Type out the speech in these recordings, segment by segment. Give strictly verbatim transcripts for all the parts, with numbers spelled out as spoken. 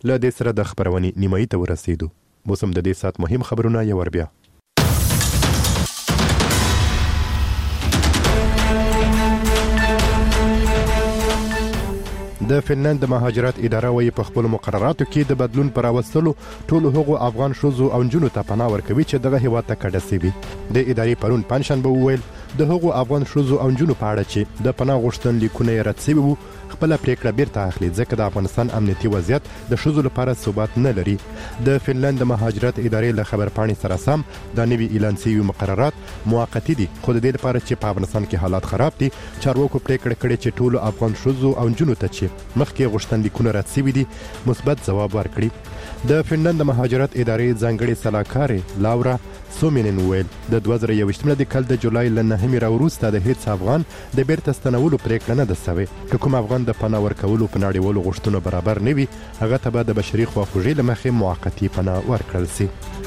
له دې سره د خبرونې نیمایي ته ورسېدو. اوس هم د دې ساعت مهم خبرونه یو ور بیا. د فنلند د مهاجرت اداره وايي په خپل مقرراتو کې د بدلون پر راوستلو ټولو هغو افغان ښځو او نجونو ته پناه ورکوي چې دغه هیواد ته کډه سوي. د ادارې پرون پنجشنبه وویل د هغو افغان ښځو او نجونو په اړه چې د پناه غوښتنلیکونه یې رد سوي وو خپله پریکړه بیرته اخلي ځکه د افغانستان امنیتي وضعیت د ښځو لپاره ثبات نه لري. د فنلند د مهاجرت ادارې له خبرپاڼې سره سم دا نوي اعلان سوي مقررات موقتي دي خو د دې لپاره چې په افغانستان کې حالات خراب دي چارواکو پریکړه کړې چې ټولو افغان ښځو او نجونو ته چې مخکې غوښتنلیکونه رد سوي دي مثبت ځواب ورکړي. د فنلند د مهاجرت ادارې ځانګړې سلاکارې لاورا سومینن ویل د دوه زره یوویشتم د کال د جولای له نهمې راوروسته د هیڅ افغان د بیرته ستنولو پریکړه نه ده سوې. که کوم افغان د پناه ورکولو په نړیوالو غوښتنو برابر نه وي هغه ته به د بشري خواخوږۍ له مخې موقتي پناه ورکړل سي.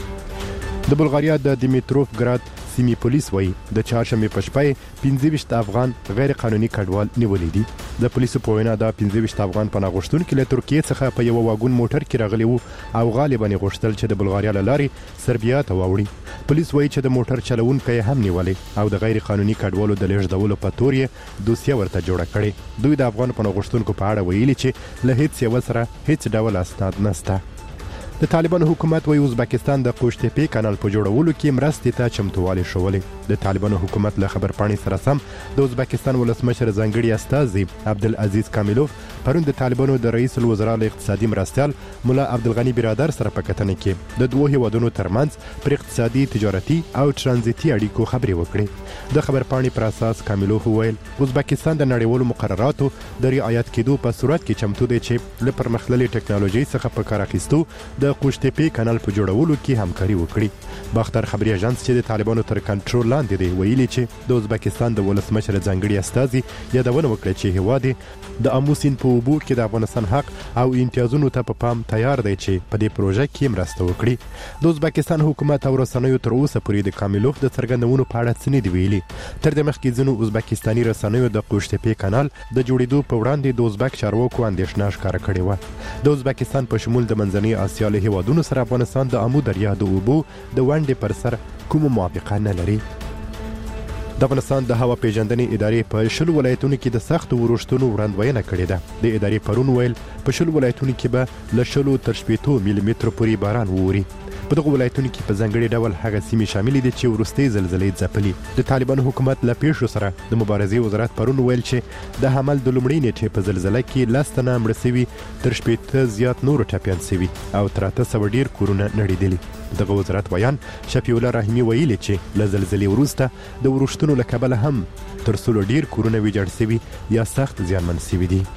د بلغاریا د دیمیتروف ګراد سیمې پولیس وایي د چهارشنبې په شپه یې پنځه ویشت افغان غیر قانوني کډوال نیولي دي. د پولیسو په وینا دا پنځه ویشت افغان پناه غوښتونکي له ترکیې څخه په یو واګون موټر کې راغلي وو او غالبا یې غوښتل چې د بلغاریا له لارې سربیا ته واوړي. پولیس وایي چې د موټر چلوونکی هم نیولي او د غیر قانوني کډوالو د لیږدولو په تور یې دوسیه ورته جوړه کړې. دوی د افغان پناه غوښتونکو په اړه ویلي چې له هیڅ یو سره هیڅ ډول اسناد نشته. د طالبانو حکومت وايي ازبکستان د قوشتېپې کانال په جوړولو کې مرستې ته چمتووالی ښوولی. د طالبانو حکومت له خبرپاڼې سره سم د ازبکستان ولسمشر ځانګړي استازي عبدالعزیز کامیلوف پرون د طالبانو د رئیس الوزرا له اقتصادي مرستیال مولا عبدالغني برادر سره په کتنه کې د دوه هیوادونو ترمنځ پر اقتصادي تجارتي او ترانزیتي اړیکو خبرې وکړې. د خبرپاڼې پر اساس کامیلوف وویل ازبکستان د نړیوالو مقرراتو د رعایت کېدو په صورت کې چمتو دی چې له پرمختللې ټکنالوژۍ څخه په کار اخیستو د قوشتېپې کانال په جوړولو کې همکاري وکړي. باختر خبري اژانس چې د طالبانو تر کنټرول لاندې دی ویلي چې د ازبکستان د ولسمشر ځانګړي استازي یادونه وکړه چې هیواد د آمو سیند په اوبو کې د افغانستان حق او امتیازونو ته په پام تیار دی چې په دې پروژه کې مرسته وکړي. د ازبکستان حکومت او رسنیو تر اوسه پورې د کامیلوف د څرګندونو په اړه څه نه دي ویلي. تر دې مخکې ځینو ازبکستاني رسنیو د قوشتېپې کانال د جوړېدو په وړاندې د ازبک چارواکو اندېښنه ښکاره کړې وه. د ازبکستان په شمول د منځنۍ اسیا له هیوادونو سره افغانستان د آمو دریا د اوبو د ونډې پر سر کومه موافقه نه لري. د افغانستان د هوا پیژندنې ادارې په شلو ولایتونو کې د سختو ورښتونو وړاندوینه کړې ده. د ادارې پرون ویل په شلو ولایتونو کې به له شلو تر شپېتو ملي مترو پورې باران ووري. په دغو ولایتونو کې په ځانګړي ډول هغه سیمې شاملې دي چې وروستۍ زلزلې ځپلي. د طالبانو حکومت له پیښو سره د مبارزې وزارت پرون ویل چې د حمل د لومړۍ نیټې په زلزله کې لس تنه مړه سوي تر شپېته زیات نورو ټپیان سوي او تر اته سوه ډیر کورونه نړېدلي. دغه وزارت بیان شفیع الله رحیمي ویلي چې له زلزلې وروسته د ورښتونو له کبله هم تر سلو ډیر کورونه ویجاړ سوي یا سخت زیانمن سوي دي.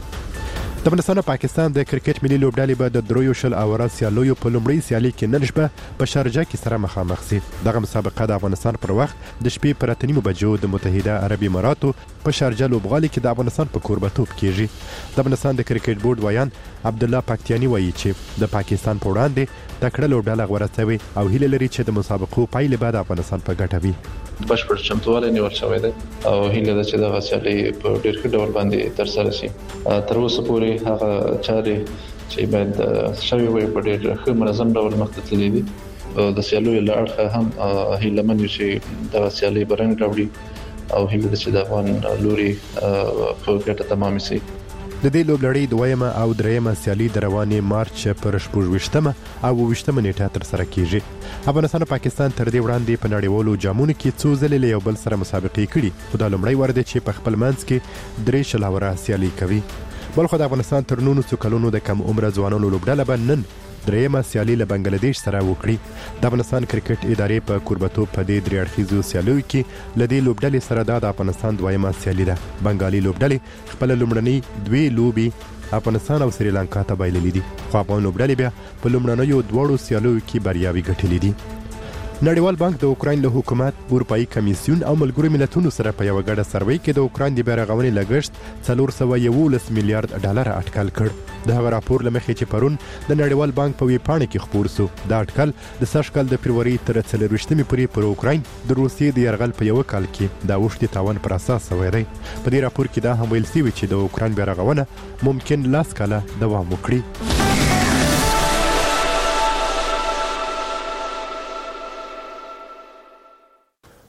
د افغانستان او پاکستان د کرکټ ملي لوبډلې به د دریو شل اوره سیالیو په لومړۍ سیالي کې نن شپه په شارجه کې سره مخامخ سي. دغه مسابقه د افغانستان پر وخت د شپې پر اته نیمو بجو د متحده عرب اماراتو په شارجه لوبغالي کې د افغانستان په کوربتوب کیږي. د افغانستان د کرکټ بورډ ویان عبدالله پاکتیانی وایي چې د پاکستان په وړاندې تکړه لوبډله غوره شوې او هیله لري چې د مسابقو پایلې به د افغانستان په ګټه وي. بشپړ چمتووالی نیول شوی دی او هیله ده چې دغه سیالي په ډېر ښه ډول باندې ترسره شي. تر اوسه پورې هغه چارې چې باید شوي وي په ډېر ښه منظم ډول مخته تللي دي. د سیالیو له اړخه هم هیلهمن یو چې دغه سیالي به رنګ راوړي او هیله ده چې د افغان لوري په ګټه تمام شي. د دې لوبلړۍ دویمه او دریمه سیالي د روانې مارچ پر شپږویشتمه او اوویشتمه نیټه ترسره کیږي. افغانستان او پاکستان تر دې وړاندې په نړیوالو جامونو کې څو ځلې له یو بل سره مسابقې کړي خو دا لومړی وار دی چې په خپل منځ کې درې شل اوره سیالي کوي. بلخو د افغانستان تر نولسو کلونو د کم عمره ځوانانو لوبډله به نن درېیمه سیالي له بنګلادیش سره وکړي. د افغانستان کرکټ ادارې په کوربتوب په دې درې اړخیزو سیالیو کې له دې لوبډلې سره دا د افغانستان دویمه سیالي ده. بنګالي لوبډلې خپله لومړنۍ دوې لوبې افغانستان او سریلانکا ته بایللي دي خو افغان لوبډلې بیا په لومړنیو دواړو سیالیو کې بریاوې ګټلې دي. نړیوال بانک د اوکراین له حکومت، اروپایي کمیسیون او ملګرو ملتونو سره په یوه ګډه سروې کې د اوکراین د بیا رغونې لګښت څلور سوه یولس میلیارډ ډالره اټکل کړ. د هغه راپور له مخې چې پرون د نړیوال بانک په ویب پاڼه کې خپور سو دا اټکل د سږ کال د فبروري تر څلرویشتمې پورې پر اوکراین د روسیې د یرغل په یوه کال کې د اوښتې تاوان پر اساس سوی دی. په دې راپور کې دا هم ویل سوي چې د اوکراین بیا رغونه ممکن لس کاله دوام وکړي.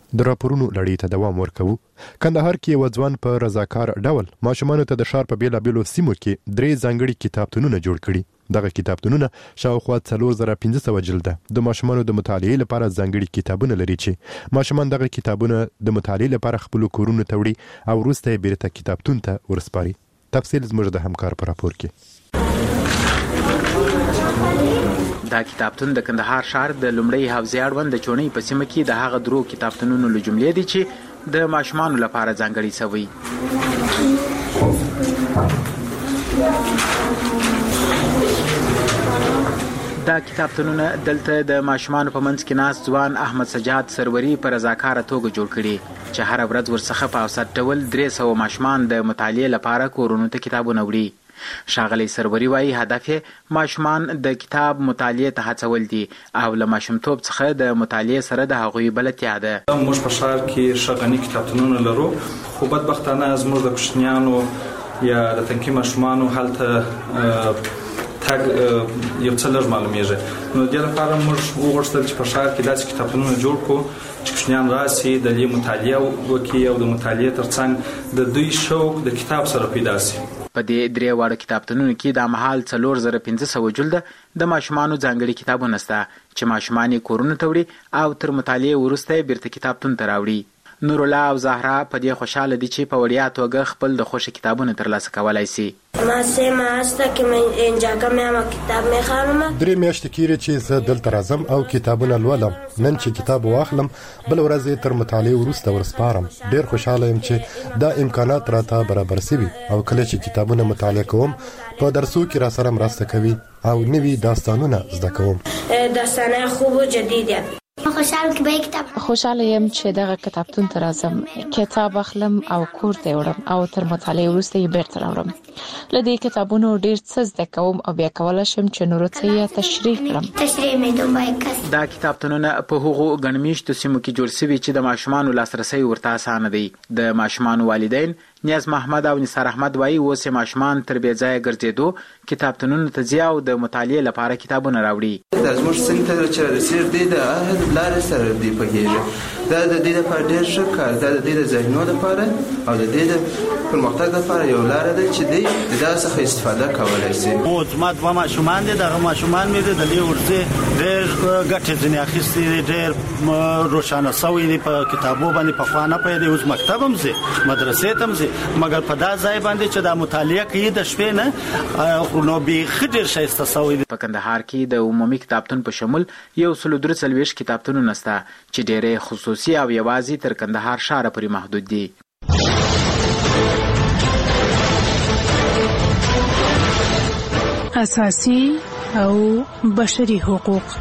د راپورونو لړۍ ته دوام ورکوو. کندهار کې یو ځوان په رضاکار ډول ماشومانو ته د ښار په بیلابیلو سیمو کې درې ځانګړي کتابتونونه جوړ کړي. دغه کتابتونونه شاوخوا څلور زره پنځه سوه جلده د ماشومانو د مطالعې لپاره ځانګړي کتابونه لري چې ماشومان دغه کتابونه د مطالعې لپاره خپل کورونو ته وړي او وروسته یې بیرته کتابتون ته ورسپاري. تفصیل زموږ د همکار په راپور کې. دا کتابتون د کندهار ښار د لومړی حوزې اړوند د چونې په سیمه کې د هغه درو کتابتونونو له جملې دي چې د ماشومانو لپاره ځانګړي شوی. دا کتابتونونه دلته د ماشومانو په منځ کې ناست ځوان احمد سجاد سروري په رضاکاره توګه جوړ کړي چې هر ورځ ورڅخه په اوسط ډول درې سوه ماشومان د مطالعې لپاره کورونو ته کتابونه وړي. ښاغلی سروري وایي هدف یې ماشومان د کتاب مطالعې ته هڅول دي او له ماشومتوب څخه د مطالعې سره د هغوی بلدتیا ده. موږ په ښار کې ښه غني کتابتونونه لرو، خو بدبختانه زموږ د کوچنیانو یا د تنکي ماشومانو هلته تګ یو څه لږ معلومیږي. نو د دې لپاره موږ وغوښتل چې په ښار کې داسې کتابتونونه جوړ کړو چې کوچنیان راسي د دې مطالعه وکړي او د مطالعې ترڅنګ د دوی شوق د کتاب سره پیدا شي. په دې درې واړو کتابتونونو کې د مهال څلور زره پنځه سوه جلده د ماشومانو ځانګړي کتابونه شته چې ماشومان یې کورونو ته وړي او تر مطالعې وروسته یې بیرته کتابتون ته راوړي. نورالله او زهرا په دې خوشحاله دي چې په وړیا توګه خپل د خوښې کتابونه ترلاسه کولای شي. ما سه ماسته کې اینجا کومه کتاب میخوام. درې میاشتې کېږي چې زه دلته راځم او کتابونه لولم. نن چې کتاب واخلم بل ورځ یې تر مطالعې وروسته ورسپارم. ډېر خوشحاله یم چې دا امکانات راته برابر شوي او کله چې کتابونه مطالعه کوم په درسو کې را سره مرسته کوي او نوي داستانونه زده کوم. داستانه خوب و جدیده. خوشحاله یم چې دغه کتابتون ته راځم، کتاب اخلم او کور ته وړم او تر مطالعې وروسته یې بیرته راوړم. له دې کتابونو ډېر څه زده کوم او بیا کولی شم چې نورو ته یې تشریح کړم. دا کتابتونونه په هغو ګڼ مېشتو سیمو کې جوړ شوي چې د ماشومانو لاسرسی ورته اسانه دی. د ماشومانو والدین نیاز محمد او نثار احمد وایي اوس یې ماشومان تر بې ځایه ګرځېدو کتابتونونو ته ځي او د مطالعې لپاره کتابونه راوړي. دا زموږ څنګ ته چې رسېږي دی د عهد لارې سره دی پکېږي. دا د دې لپاره ډېر ښه کار، دا د دې د ذهنو لپاره او د دې د پرمختګ لپاره یو لاره ده چې دی د دا څخه استفاده کولی شي. او زما دوه ماشومان دي، دغه ماشومان مې د دې ورځې ډېر ګټې ځینې اخیستې دي، ډېر روښانه شوي دي په کتابو باندې. پخوا نه پوهېدی، اوس مکتب هم ځي، مدرسې ته هم ځي، مګر په دا ځای باندې چې دا مطالعه کوي د شپې نه نو بیخي ډېر ښایسته شوی دی. په کندهار کې د عمومي کتابتون په شمول یو سل درې څلوېښت کتابتونونه شته چې ډېری خصوصي او یوازې تر کندهار ښاره پورې محدود دي. اساسي او بشري حقوق.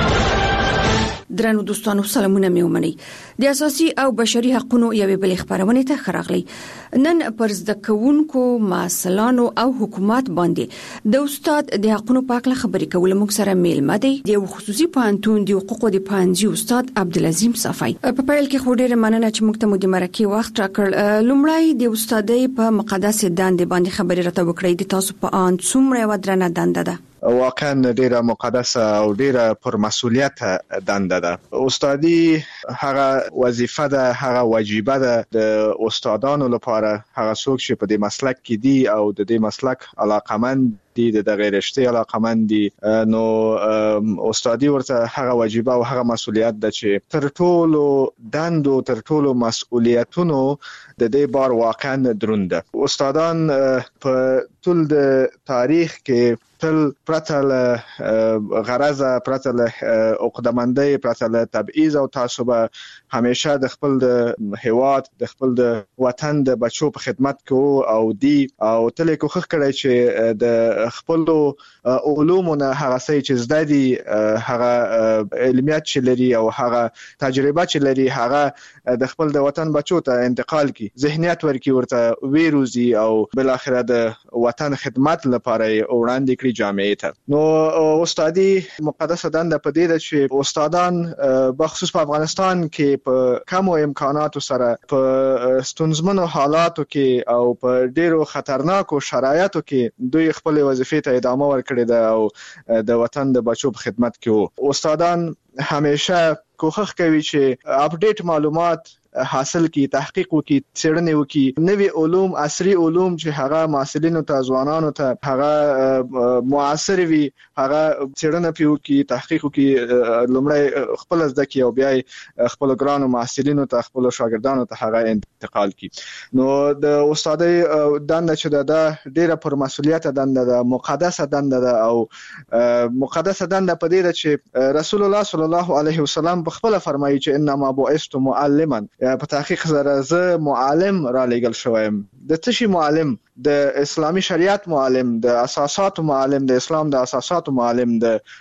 درنو دوستانو سلامونه مې ومنئ. د اساسي او بشري حقوقو یوې بلې خبرونه ته خراغلی. نن پر زده کوونکو، مسلانو او حکومت باندې د استاد د حقوقو په اړه خبرې کول موږ سره میلمه دی د خصوصي پوهنتون د حقوقو د پوهنځي استاد عبدالعظیم صفای. په پیل کې خو ډېر مننه چې موږ ته مو د مرکې وخت راکړ. لومړی د استادۍ په مقدس دندې باندې خبرې راته وکړئ. د تاسو په ان څومره و درنه دنده ده؟ واقعا ډیره مقدسه او ډیره پر مسؤلیت دنده ده. استادي هغه وظیفه ده، هغه واجبه ده د استادانو لپاره. هغه څوک چې په دې مسلک کې دي او د دې مسلک علاقمند دي، د دغه رشتې علاقمند دي، نو استادي ورته هغه واجبه او هغه مسؤلیت ده چې تر ټولو دندو، تر ټولو مسؤلیتونو د دې بار واقعا دروند ده. استادان په ټول د تاریخ کې تل پرته له غرضه، پرته له عقدمندۍ، پرته له تبعیض او تعصب همیشه د خپل د هیواد، د خپل د وطن د بچو په خدمت کې او دی او تل کوښښ کړی چې د خپل علومونه هغه څه چې زده دي، هغه علمیات چې لري او هغه تجربه چې لري، هغه د خپل د وطن بچو ته انتقال کی، ذهنیت ورکی، ورته ویروزي او بل اخره د وطن خدمت لپاره وړاندې کړي جامعې ته. نو استادي مقدسه دنده په دې ده چې استادان بخصوص په افغانستان کې په کمو امکاناتو سره په ستونزمنو حالاتو کې او په ډیرو خطرناکو شرایطو کې دوی خپل وظیفې ته ادامه ورکړې ده او د وطن د بچو په خدمت کې وو. استادان همیشه کوښښ کوي چې اپډیټ معلومات حاصل کی، تحقیق وکي، څېړنې وکي، نوي علوم، عصري علوم چې هغه محصلینو ته، ځوانانو ته هغه معاصر وي، هغه څېړنه پې وکي، تحقیق وکي، لومړی خپل زده کړي او بیا خپل ګرانو محصلینو ته، خپل شاګردانو ته هغه انتقال کی. نو د استادۍ دنده چې ده دا ډیره پر مسؤلیت دنده ده، مقدسه دنده ده، او مقدسه دنده په دې ده چې رسول الله صلی الله علیه وسلم په خپل فرمایي چې انما بعثت معلما، په تحقیق سره زه معلم را لېږل شویم. د څه شي معلم؟ د اسلامي شریعت معلم، د اساساتو معلم، د اسلام د اساساتو معلم،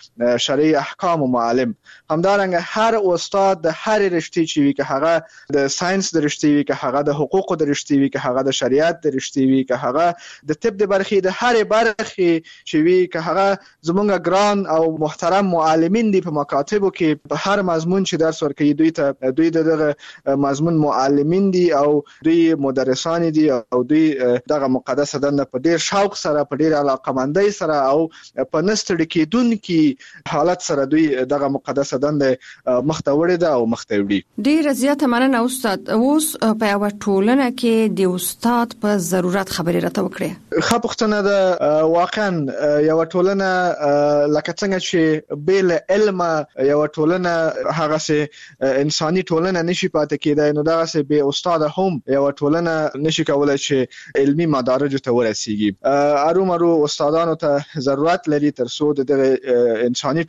د شرعي احکامو معلم. همدارنګه هر استاد د هر رشتې چې وي، که هغه د ساينس د رشتې وي، که هغه د حقوقو د رشتې وي، که هغه د شریعت د رشتې وي، که هغه د طب د برخې د هر برخې چې وي، که هغه زمونږ ګران او محترم معلمین دي په مکاتبو کې، په هر مضمون چې درس ورکوي دوی ته، دوی دغه مضمون معلمین دي او دوی مدرسان دي او دوی دغه مقدسه دنده په ډیر شوق سره، په ډیر علاقمندۍ سره او په نستړي کېدونکي حالت سره دوی دغه مقدسه دنده مخته وړي ده او مخته وړي. ډیر زیاته مننه استاد. اوس په یو ټولنه کې د استاد په ضرورت خبرې راته وکړئ. ښه پوښتنه ده. واقعا یو ټولنه لکه څنګه چې بې علمه یو ټولنه هغه سه انساني ټولنه نشي پاتې کېدای، نو دغه سه بې استاد هم یو ټولنه نشي کولای چې علمي مدارج ته ورسیږي. ارومرو استادانو ته ضرورت لري تر څو د انساني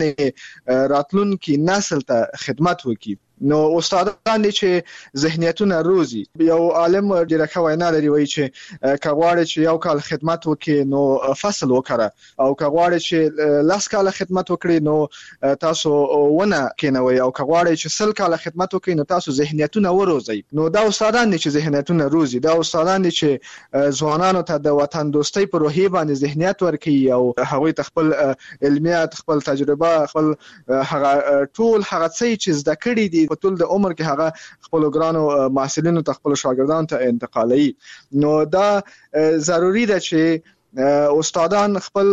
ټولنې راتلونکي نسل ته خدمت وکړي. نو استادان دي چې ذهنیتونه روزي. یو عالم ډیره ښه وینا لري، وایي چې که غواړې چې یو کال خدمت وکړي نو فصل وکړه، او که غواړې چې لس کاله خدمت وکړي نو تاسو ونه کېنوئ، او که غواړئ چې سل کاله خدمت وکړي نو تاسو ذهنیتونه وروزئ. نو دا استادان دي چې ذهنیتونه روزي، دا استادان دي چې ځوانانو ته د وطن دوستۍ په روحیه باندې ذهنیت ورکوي او هغوی ته خپل علمیات، خپل تجربه، خپل هغه ټول هغه څه چې زده کړي دي په ټول د عمر کې هغه خپل ګرانو محصلینو ته، خپل شاګردانو ته انتقالوي. نو دا ضروری ده چې استادان خپل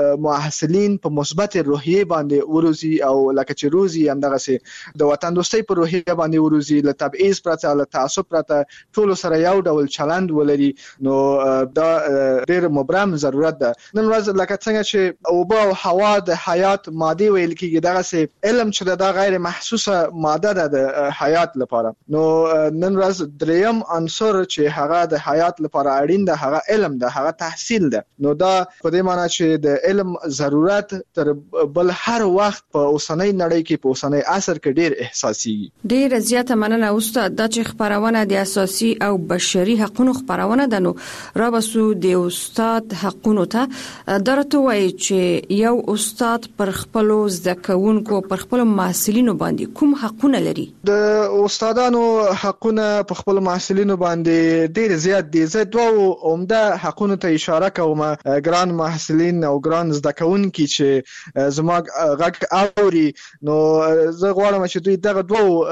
محصلین په مثبت روحیه باندې وروزي، او لکه چې روزي همدغه سي د وطن دوستۍ په روحیه باندې وروزي، له تبعیض پرته، له تعصب پرته ټول سره یو ډول چلند ولري. نو دا ډېر مبرم ضرورت ده. نن ورځ لکه څنګه چې اوبه او هوا د حیات ماده ویل کېږي، دغه سي علم چې دا غیر محسوسه ماده ده د حیات لپاره. نو نن ورځ دریم عنصر چې هغه د حیات لپاره اړین ده هغه علم ده، هغه تحصیل ده. نو دا په دې معنی چې د علم ضرورت تر بل هر وخت په اوسنۍ نړۍ کې، په اوسنۍ عصر کې ډیر احساسيږي. ډیر زیاته مننه استاد. دا چې خبرونه د اساسي او بشري حقوقو خبرونه ده، نو را بسو د استاد حقوقو ته درته وایي چې یو استاد پر خپل زده کوونکو، پر خپل محصلینو باندې کوم حقونه لري؟ د استادانو حقونه په خپل محصلینو باندې ډیر زیات دي. زه دوه عمده حقونه ته اشاره کوم. ګران محصلین او ګران زده کوونکي چې زما غږ اوري، نو زه غواړم چې دوی دغه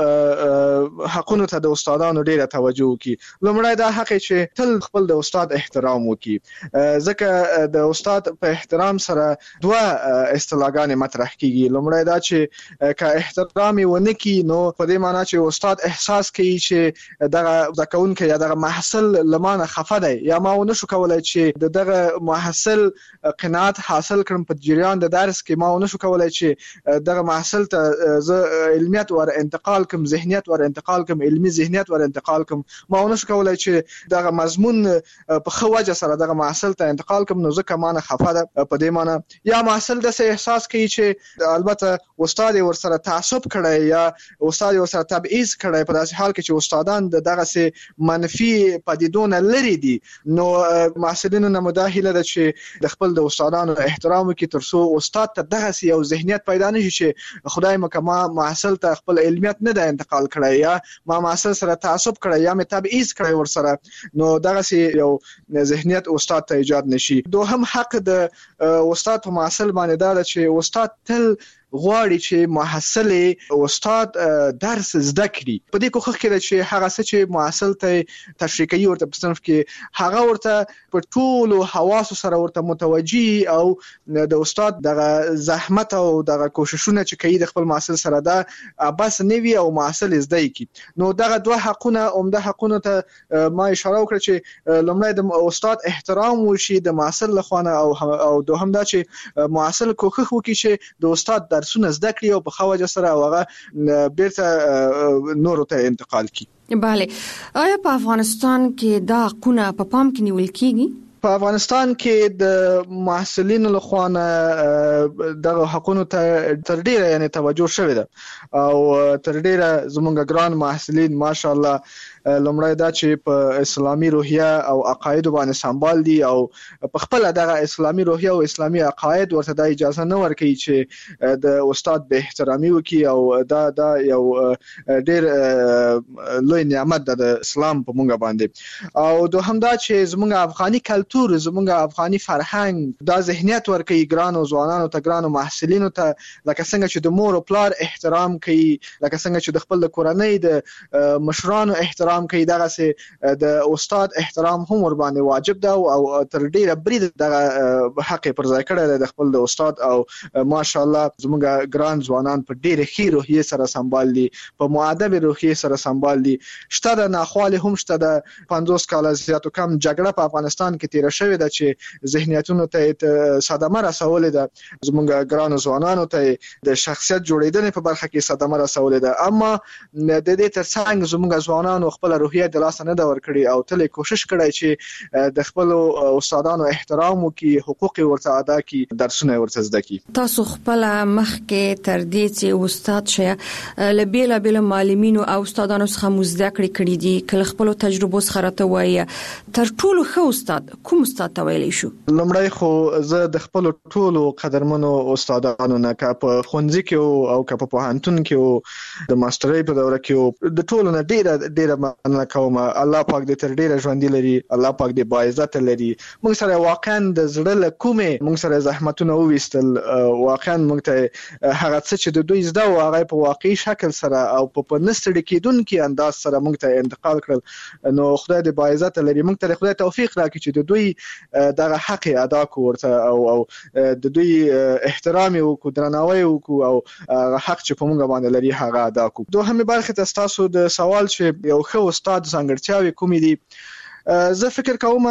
دوه حقونو ته د استادانو ډیره توجه وکړي. لومړی دا حق چې تل خپل د استاد احترام وکړي، ځکه د استاد په احترام سره دوه اصطلاحګانې مطرح کیږي. لومړی دا چې که احترام یې ونه کړي نو په دې معنی چې استاد احساس کوي چې دغه زده کوونکی یا دغه محصل لمانه خفه دی، یا ما ونه شو کولای چې دغه محصل قناعت حاصل کړم په جریان د درس کې، ما ونه شو کولای چې دغه محصل ته زه علمیت ور انتقال کوم، ذهنیت ور انتقال کوم، علمي ذهنیت ور انتقال کوم، ما ونه شو کولای چې دغه مضمون په خو وجه سره دغه محصل ته انتقال کوم، نو ځکه مانه خفه ده. په دې معنی یا محصل د څه احساس کوي چې البته استاد ور سره تعصب کړي یا استاد ور سره تبعیض کړي، په داسې حال کې چې استادان دغه څه منفي پدیدونه لري دي، نو محصلینو نه مداهله ده چې د خپل د استادانو احترام وکړي تر څو استاد ته دغه یو ذهنیت پیدا نشي چې خدای مکه ما محصل ته خپل علمیت نه ده انتقال کړی، یا ما محصل سره تعصب کړی، یا مې تبعیض کړی ور سره، نو دغه یو ذهنیت استاد ته ایجاد نشي. دوهم حق د استاد په محصل باندې دا ده چې استاد تل غواړي چې محصل استاد درس زده کړي. په دې کوښښ کې چې هغه څه چې محصل ته تشریح کوي ورته په صنف کې هغه ورته په ټولو حواسو سره ورته متوجي او د استاد دغه زحمت او دغه کوششونه چې کوي د خپل محصل سره دا بس نوي او محصل زده کی. نو دغه دوه حقونه عمده حقونه ته ما اشاره وکړه چې لومړی د استاد احترام وشي د محصل لخوا او او دوهم دا چې محصل کوښښ وکړي چې د استاد درسونه زده کړي او په خواجه سره هغه بیرته نورو ته انتقال کړي. بله، آیا په افغانستان کې دا حقونه په پام کې نیول کیږي؟ په افغانستان کې د محصلینو لخوا دغه حقونو ته تر ډیره یعنی توجه شوې ده او تر ډیره زموږ ګران محصلین ماشاءالله لومړی دا چې په اسلامي روحیه او عقاید باندې سمبال دي او په خپل دغه اسلامي روحیه او اسلامي عقاید ورته د اجازه نه ورکوي چې د استاد به احترامي وکړي او دا دا یو ډیر لوی نعمت ده د اسلام په مونږ باندې. او دوهم دا چې زموږ افغاني کلتور زموږ افغاني فرهنګ دا ذهنیت ورکوي ګرانو ځوانانو ته ګرانو محصلینو ته لکه څنګه چې د مور او پلار احترام کوي لکه څنګه چې د خپل د کورنۍ د مشرانو احترام کوي دغه سه د استاد احترام هم ور باندې واجب ده او تر ډیره برید دغه حق پر ځای کړی د خپل د استاد او ماشاءالله زموږ ګران ځوانان په ډیره ښه روحیه سره سمبال دي په مؤدب روحیه سره سمبال دي. شته د ناخوالي هم شته د پنځوس کال زیاتو کم جګړه په افغانستان کې تیر شوې ده چې ذهنیتونو ته صدمه رسولې ده زموږ ګران ځوانانو ته د شخصیت جوړیدنې په برخه کې صدمه رسولې ده. اما د دې ترڅنګ زموږ ځوانانو خپل روحیه د لاس نه دا ور کړی او تل کوشش کړی چې د خپل استادانو احترام وکړي حقوق ورته ادا کړي درسونه ورته زده کړي. تاسو خپل مخ کې تر دې چې استاد شې لبیلا بیل معلمینو او استادانو څخه مزده کړی کړی دي کله خپل تجربه سره راته وایي تر ټولو ښه استاد کوم استاد ته ویلی شو؟ لومړی خو زه د خپل ټولو قدرمنو استادانو نه کا په ښوونځي کې او کا په پوهنتون کې د ماسترۍ په دوره کې د ټولو نه ډیره ډیره مننه کوم. الله پاک دې تر ډیره ژوندۍ لري الله پاک دې باعزت لري. موږ سره واقعا د زړه له کومه موږ سره زحمتونه وویستل واقعا موږ ته هغه څه چې د دوی زده او هغه په واقعي شکل سره او په پنستړي کېدونکو انداز سره موږ ته انتقال کړل. نو خدای دې باعزت لري موږ ته خدای توفیق راکړي چې د دوی دغه حق ادا کوړه او او د دوی احترام وکړو درناوی وکړو او حق چې په موږ باندې لري هغه ادا کوو. دوهمه برخه تاسو د سوال چې یو ښه استاد ځانګړتیاوې کومې دي زه فکر کوم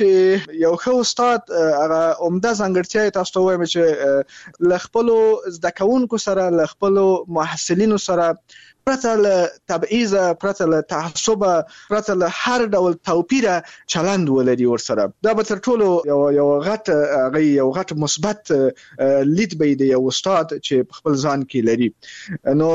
چې یو ښه استاد هغه عمده ځانګړتیا تاسو ته وایم چې ل خپل زده کوونکو سره ل خپل محصلینو سره پرته له تبعیض پرته له تعصب پرته له هر ډول توپیر چلند ولري ورسره. دا به تر ټولو یو یو غټ غي یو غټ مثبت لید به دی یو استاد چې خپل ځان کې لري. نو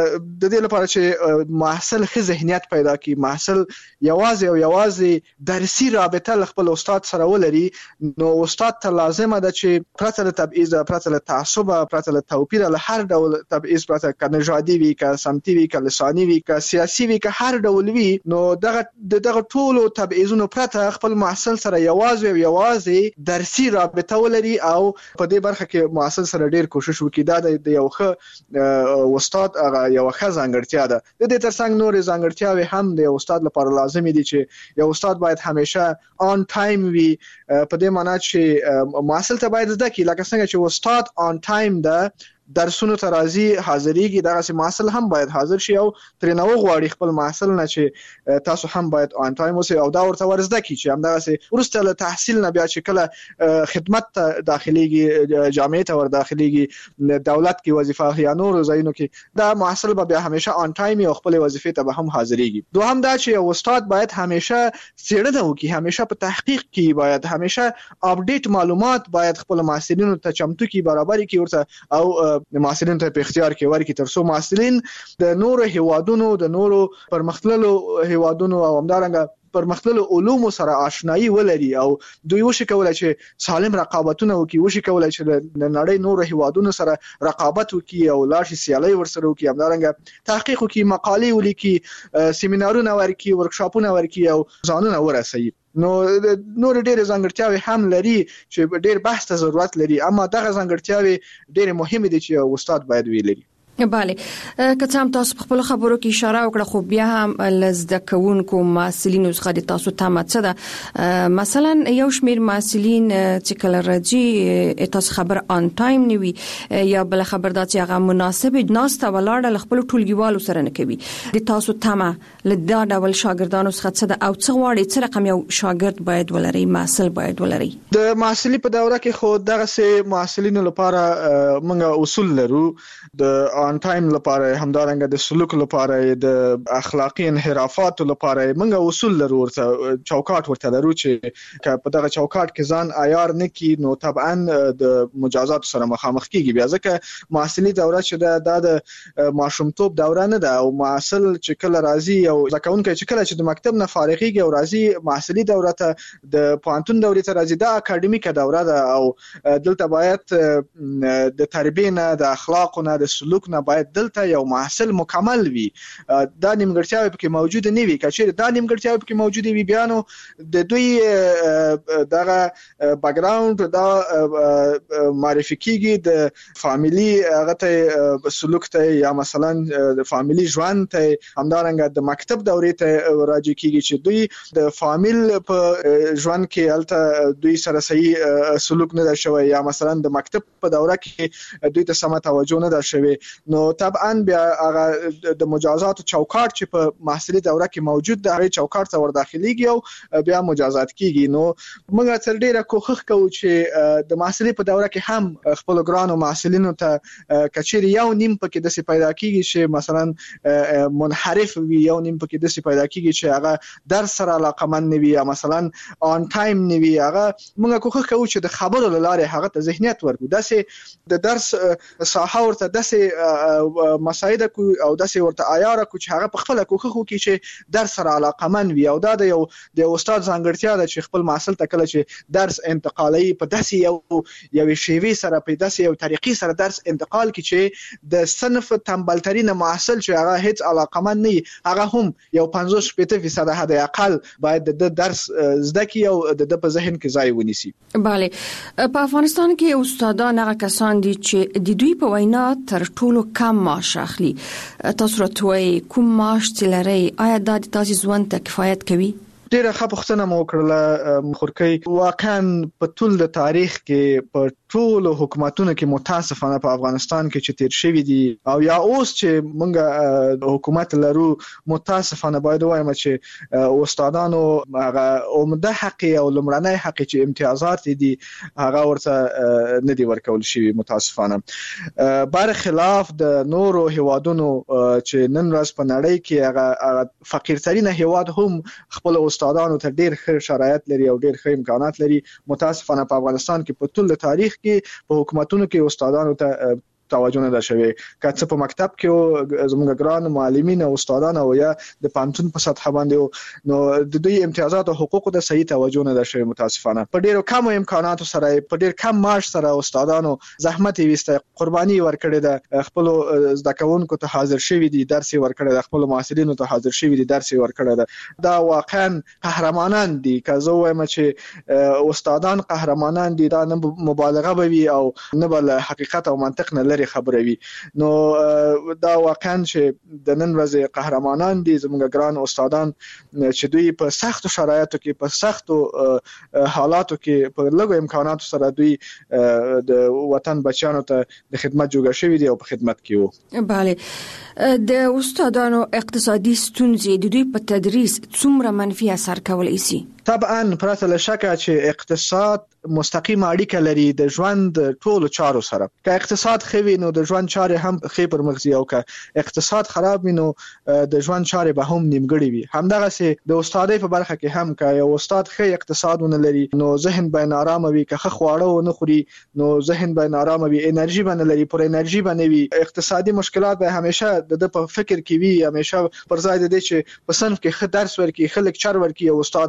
د دې لپاره چې محصل ښه ذهنیت پیدا کړي محصل یوازې او یوازې درسي رابطه له خپل استاد سره ولري نو استاد ته لازمه ده چې پرته له تبعیض پرته له تعصب پرته له توپیر له هر ډول تبعیض پرته کنه وي که سمتي وي که لساني وي که سیاسي وي که هر ډول وي نو دغه دغه ټولو تبعیضونو پرته خپل محصل سره یوازې او یوازې درسي رابطه ولري او په دې برخه کې محصل سره ډیر کوشش وکړي. دا د یو ښه استاد هغه یو ښه ځانګړتیا ده. د دې ترڅنګ نور ځانګړتیاوې هم د یو استاد لپاره لازمي دي چې یو استاد باید همیشه آن ټایم وي په دې معنی چې محصل ته باید زده کړي لکه څنګه چې استاد آن ټایم ده درسونو ته راځي حاضرېږي دغه سي محصل هم باید حاضر شي او ترې نو غواړي خپل محصل نه چې تاسو هم باید آن ټایم اوسئ او دا ورته ورزده کی چې هم دغه سي ورسته له تحصیل نه بیا چې کله خدمت ته داخليږي جامعه ته ور داخليږي دولت کې وظیفه یا نور ځایونو کې دا محصل به بیا همیشه آن ټایم او خپل وظیفه ته به هم حاضرېږي. دوهم دا چې یو استاد باید همیشه څېړنه وکړي همیشه په تحقیق کې باید همیشه اپډیټ معلومات باید خپل محصلینو ته چمتو کی برابرۍ کې ورته او د محصلینو ته په اختیار کې ورکړي تر څو محصلین د نورو هیوادونو د نورو پرمختللو هیوادونو او همدارنګه پرمختللو علومو سره آشنایی ولري او دوی وشي کولای چې سالم رقابتونه وکړي وشي کولای چې د نړۍ نورو هیوادونو سره رقابت وکړي او لاشي سیالي ورسره وکړي همدارنګه تحقیق وکړي مقالې ولیکي سیمینارونه ورکړي ورکشاپونه ورکړي او ځانونه ورسوي. نو نور ډېر ځانګړتیاوي هم لري چې ډېر بحث ته ضرورت لري، اما دغه ځانګړتیاوي ډېر مهمه دي چې استاد باید ویلي. بله، که څه هم تاسو په خپل خبرو کې اشاره وکړه، خو بیا هم لزده کوونکو محصلینو څخه د تاسو تمه څه ده؟ مثلا یو شمیر محصلین چې کله راځي تاسو خبر آن ټایم نیوي یا بل خبر دا چې هغه مناسب ناسته ولاړه خپل ټولګیوالو سره نه کوي. د تاسو تمه لدا ډول شاګردانو څخه څه ده او څه غواړي څه رقم یو شاګرد باید ولري، محصل باید ولري؟ د محصلي په دوره کې خو دغه سه محصلینو لپاره موږ اصول لرو. د آن ټایم لپاره همدارنګه د سلوک لپاره د اخلاقی انحرافات لپاره موږ اصول لرو، ورته چوکاټ ورته لرو چې په دغه چوکاټ کې ځان عیار نه کی نو طبعا د مجازات سره مخامخ کیږي. بیا ځکه محصلي دوره چې د د ماشومتوب دوره نه ده او محصل چې کله راځي او ځکهونکي چې کله چې د مکتب نه فارغيږي او راځي محصلي دوره ته د پوهنتون دورې ته راځي، دا اکاډمیکه دوره ده او دلته باید د تربیه نه، د اخلاق نه، د سلوک نه باید دلته یو محصل مکمل وي. دا نیمګړتیاوې پکې موجود نه وي. کچېر دا نیمګړتیاوې پکې موجود وي بیا نو د دوی دغه بیک ګراوند دا معرفي کیږي د فامیلی هغه ته سلوک ته یا مثلا د فامیلی ژوند ته، همدارنګه د مکتب دورې ته راځي کیږي چې دوی د فامیل په ژوند کې الته دوی سره صحیح سلوک نه در شوی یا مثلا د مکتب په دوره کې دوی ته سم توجه نه در شوی. نو طبعا بیا هغه د مجازات چوکاټ چې په محصلي دوره کې موجود ده هغه چوکاټ ته ور داخليږي او بیا مجازات کیږي. نو موږ تر ډیره کوښښ کوو چې د محصلي په دوره کې هم خپل ګرانو محصلینو ته کچېر یو نیم پکې د سي پیدا کیږي چې مثلا منحرف وي، یو نیم پکې د سي پیدا کیږي چې هغه درس سره علاقمند نه وي یا مثلا آن ټایم نه وي. هغه موږ کوښښ کوو چې د خبرو لاره هغه ته ذهنیت ورکړو، داسې د درس ساحه ورته داسې مساعده کو او داسې ورته عیار کو چې هغه په خپل کوښښ وکړي چې درس سره علاقمند وي. او دا د یو د استاد ځانګړتیا ده چې خپل محصل ته کله چې درس انتقالي په داسې یو یو شیوي سره په داسې یو طریقې سره درس انتقال کړي چې د صنف تنبلترین محصل چې هغه هیڅ علاقمند نه هغه هم یو پنځوس شپږ فیصد حد اقل باید د درس زده کړي او د په ذهن کې ځای ونیسي. bale، په افغانستان کې استادان هغه کسان دي چې د دوی په وینا تر ټولو کم معاش اخلي. تاسو راټوي کوم معاش چې لري، آیا دا د تاسو ژوند ته کفایت کوي؟ ډیره ښه پوښتنه مو وکړله مخورکۍ. واقعا په ټول د تاریخ کې په ټول حکومتونو کې متاسفانه په افغانستان کې چې تیر شوی دي او یا اوس چې موږ حکومت لرو، متاسفانه باید وایم چې استادانو هغه عمده حق او لمړنۍ حق چې امتیازات دي هغه ورته نه دي ورکول شوی متاسفانه. بر خلاف د نورو هیوادونو چې نن ورځ په نړۍ کې هغه فقیرترین هیواد هم خپل استادانو ته ډیر ښه شرایط لري او ډیر ښه امکانات لري. متاسفانه په افغانستان کې په ټول تاریخ کې په حکومتونو کې استادانو ته توجه نه ده شوی. که څه په مکتب کې زموږ ګران معلمین او استادان او یا د پانتون په سطح باندې نو د دوی امتیازات او حقوقو ته صحیح توجه نه ده شوی. متاسفانه په ډیرو کم امکاناتو سره په ډیر کم معاش سره استادانو زحمت ویسته، قرباني ورکړي ده، خپل زده کوونکو ته حاضر شوی دي، درس ورکړي ده، خپل محصلینو ته حاضر شوی دي، درس ورکړي ده. دا واقعا قهرمانان دي. که زه وایم چې استادان قهرمانان دي، دا نه مبالغه به وي او نه بل حقیقت او منطق نه خبره وي. نو دا واقعا چې د نن ورځې قهرمانان دي زموږ ګران استادان چې دوی په سختو شرایطو کې، په سختو حالاتو کې، په لږو امکاناتو سره دوی د وطن بچیانو ته د خدمت جوړ شوي دي او په خدمت کې وو. bale، د استادانو اقتصادي ستونزې د دوی په تدریس څومره منفي اثر کولی شي؟ طبعا پرته له شکه چې اقتصاد مستقیم اړیکه لري د ژوند ټولو چارو سره. که اقتصاد خوي نو د ژوند چارې هم خې پر مخ ځي او که اقتصاد خراب وي نو د ژوند چارې به هم نیمګړې وي. همدغه سي د استادۍ په برخه کې هم که یو استاد ښه اقتصاد ونه لري نو ذهن به نارامه وي، که ښه خواړه ونه خوري نو ذهن به نارامه وي، انرژي به نه لري، پر انرژي به نه وي. اقتصادي مشکلات به همیشه د په فکر کې وي، همیشه پر ځای د دې چې په صنف کې ښه درس ورکړي، ښه لیکچر ورکړي او استاد د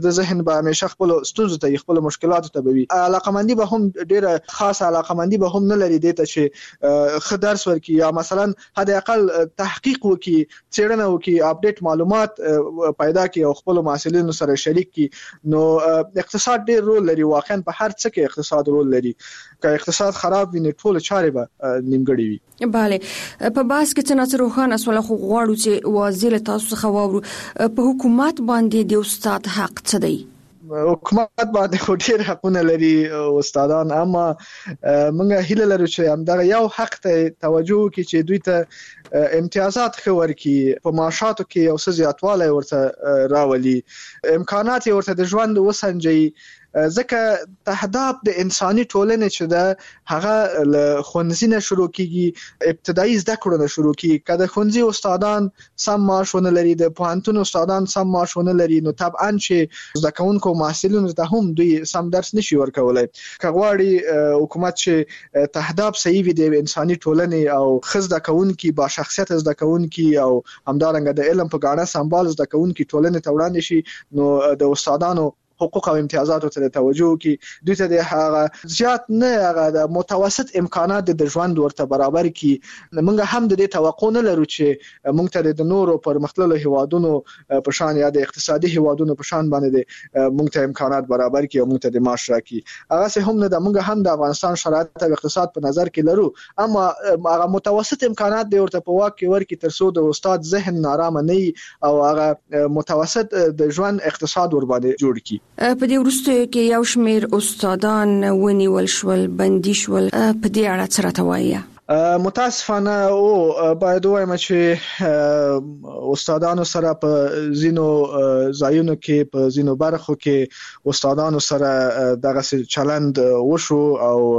د ذهن به همیشه خپل ستونزو ته خپل مشکلاتو ته وي. علاقمندي به هم ډیره خاصه علاقمندي به هم نه لري دته چې خ درس ورکي یا مثلا حد اقل تحقیق وکي، څېړنه وکي، اپډیټ معلومات پیدا کړي او خپل محصلینو سره شریک کړي. نو اقتصاد ډیر رول لري، واقعا په هر څه کې اقتصاد رول لري. که اقتصاد خراب وي نو ټول چارې به نیمګړې وي. bale په باس کې څنګه روخانه سوال خو غواړو چې وزیر تاسو څخه واورو په حکومت باندې د استاد حق څه دی؟ حکومت باندې خو ډیر حقونه لري استادان، اما موږ هیله لرو چې همدغه یو حق ته توجه وکړي چې دوی ته امتیازات ښه ورکړي، په معاشاتو کې یو څه زیاتوالی ورته راولي، امکانات ورته د ژوند وسنجي. ځکه تهداب د انساني ټولنې چې ده هغه له ښوونځي نه شروع کیږي، ابتدایي زده کړو نه شروع کیږي. که د ښوونځي استادان سم معاش ونه لري، د پوهنتون استادان سم معاش ونه لري، نو طبعا چې زده کوونکو محصلینو ته هم دوی سم درس نشي ورکولای. که غواړي حکومت چې تهداب صحیح وي د انساني ټولنې او ښه زده کوونکي با شخصیت زده کوونکي او همدارنګه د علم په ګاڼه سمبال زده کوونکي ټولنې ته وړاندې شي، نو د استادانو حقوق او امتیازاتو ته توجه وکړي. دوی ته د هغه زیات نه هغه د متوسط امکانات د ژوند ورته برابر کړي. موږ هم د دې توقع نه لرو چې موږ ته د نورو پرمختللو هیوادونو په شان یا د اقتصادي هیوادونو په شان باندې موږ ته امکانات برابر کړي او موږ ته د معاش راکړي. هغه څه هم نه ده. موږ هم د افغانستان شرایط او اقتصاد په نظر کې لرو، اما هغه متوسط امکانات د ورته په واک کې ورکړي تر څو د استاد ذهن نارامه نه او هغه متوسط د ژوند اقتصاد ور باندې جوړ کړي. په دې وروسته کې یو شمېر استادان ونیول شول، بندي شول، په دې اړه څه راته وایي؟ متاسفانه او باید وایم چې استادانو سره په زینو ځایونو کې په زینو برخو کې استادانو سره دغه چلند وشو او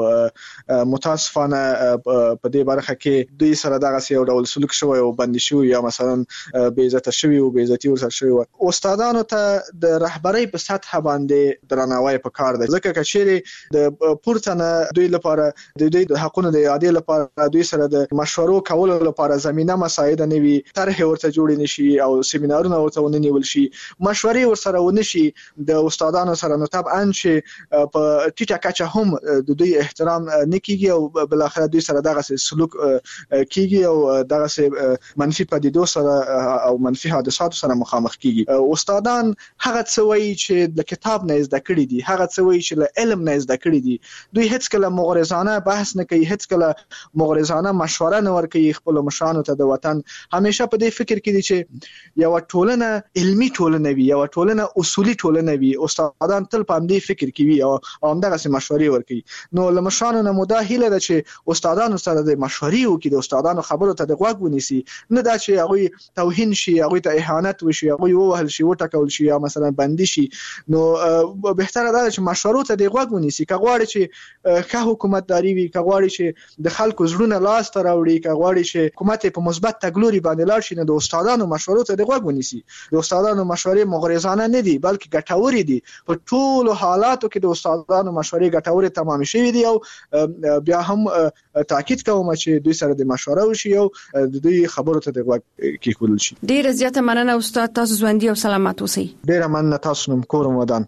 متاسفانه په دې برخه کې دوی سره دغه یو ډول سلوک شوی او بندي شوی یا مثلا بې عزت شوی او بې عزتي ورسره شوی. استادانو ته د رهبرۍ په سطح باندې درناوی پکار دی، ځکه چې چیرې د پورتنه دوی لپاره د دوی د حقونو د اعادې لپاره دوی سره د مشورو کولو لپاره زمينه مساعده نوي طرح ورته جوړ نشي او سیمینارونه ورته ونیول شي، مشورې ورسره ونشي د استادانو سره، نو طبعا چې په ټیټه کچه هم د دوی احترام نکېږي او بل اخر دوی سره دغه سلوک کیږي او دغه منفي پدیدو سره او منفي حادثاتو سره مخامخ کیږي. استادان هغه څه وایي چې د کتاب نه زده کړی دي، هغه څه وایي چې له علم نه زده کړی دي. دوی هیڅ کله مغرضانه بحث نه کوي، هیڅ کله مغرضانه مشوره نه ورکوي خپل مشرانو ته د وطن. همیشه په دې فکر کې دي چې یو ټولنه علمي ټولنه وي، یو ټولنه اصولي ټولنه وي. استادان تل په دې فکر کې وي او همدغه مشورې ورکوي. نو له مشرانو نه مودا هیله ده چې استادانو سره د مشورې وکړي، د استادانو خبرو ته د غوږ ونیسي، نه دا چې هغه توهین شي، هغه ته اهانت وشي، هغه ووهل شي، وټکول شي یا مثلا بندي شي. نو بهتره ده چې مشورو ته د غوږ ونیسي. که غواړي چې ښه حکومتداري وي، که غواړي چې د خلکو زړونه لاس ته راوړي، که غواړي چې حکومت په مثبت تګلوري باندې لاړ شي، نو د استادانو مشورو ته د غوږ ونیسي. د استادانو مشورې مغرضانه نه دي بلکې ګټورې دي. په ټولو حالاتو کې د استادانو مشورې ګټورې تمام شوي دي او بیا هم تاکید کوم چې دوی سره د مشوره وشي او د دوی خبرو ته د غوږ کېښودل شي. ډیره زیاته مننه استاد، تاسو ژوندي او سلامت اوسئ. ډیره مننه، تاسو نوم کور ودان.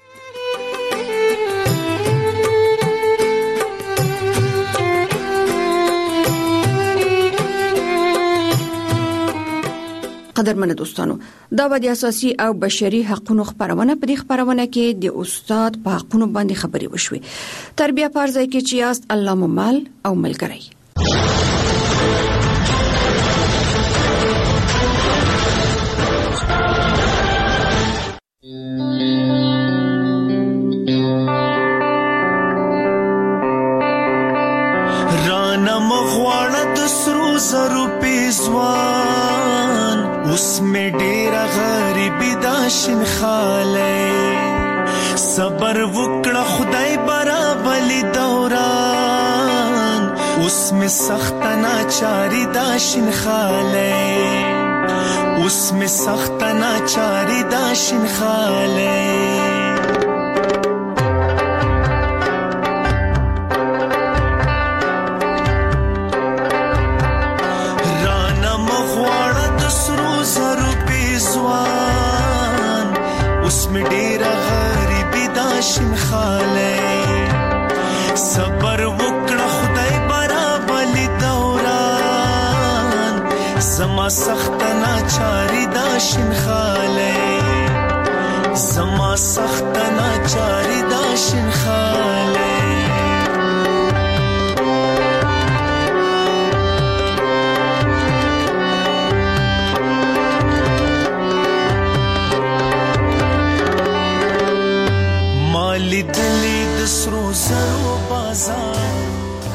قدرمن دوستانو، دا به د اساسي او بشري حقوقو خبرونه په دې خبرونه کې د استاد په حقوقو باندې خبري وشوي. تربیه پرځای کې چې است الله ممال او ملګری. رانا مغواړه د سرو زرو پیزوان اوس می ډیره غریبی دا شین خاله، صبر وکړه خدای برابلی دوران، اوس می سخت ناچاری دا شین خاله، اوس می سخت ناچاری دا شین خاله. اوس می ډیره سخت ناچاری دا شنخاله زما سخت ناچاری دا شنخاله